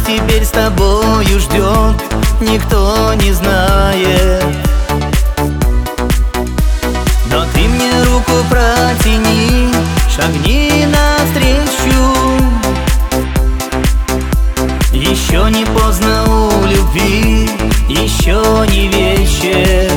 теперь с тобою ждет, никто не знает. Но ты мне руку протяни, шагни навстречу. Еще не поздно у любви, еще не вечер.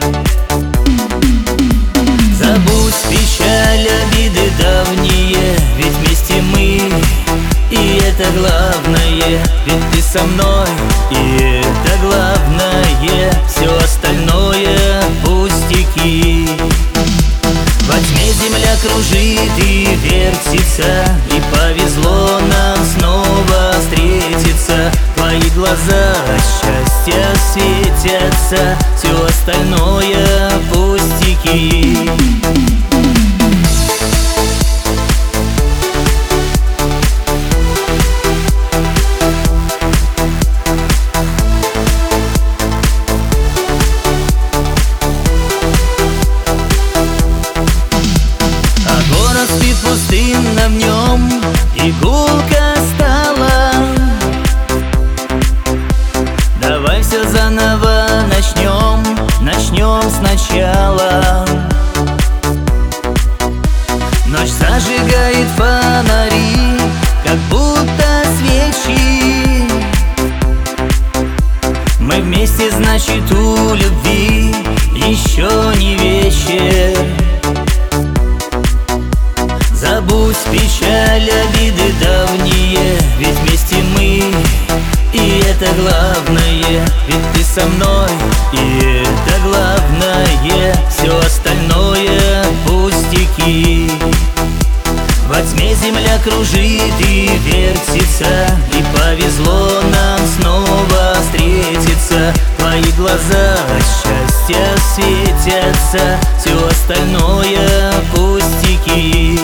Забудь печаль, обиды давние, ведь вместе мы, и это главное. Ведь ты со мной, и это главное. Все остальное пустяки. Во тьме земля кружит и вертится, и повезло нам снова встретиться. Твои глаза счастья светятся, все остальное пустяки. Спит пустынно в нем, и гулко стала. Давай все заново начнем сначала. Ночь зажигает фонари, как будто свечи. Мы вместе, значит, у любви еще не вечер. Забудь печаль, обиды давние, ведь вместе мы, и это главное. Ведь ты со мной, и это главное. Все остальное пустяки. Во тьме земля кружит и вертится, и повезло нам снова встретиться. Твои глаза счастья светятся, все остальное пустяки.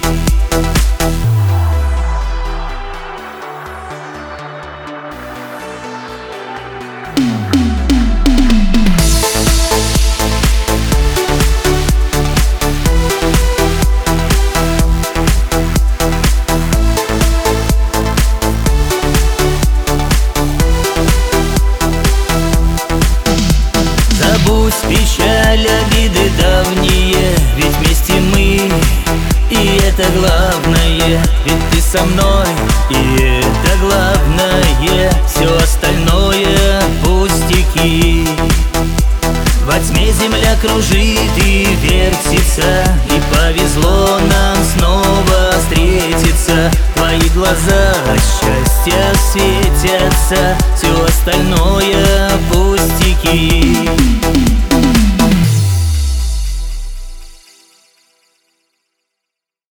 Забудь печаль, обиды давние, ведь вместе мы, и это главное. Ведь ты со мной, и это главное. Все остальное пустяки. Во тьме земля кружит и вертится, и повезло нам снова встретиться. Твои глаза счастья светятся, все остальное пустяки.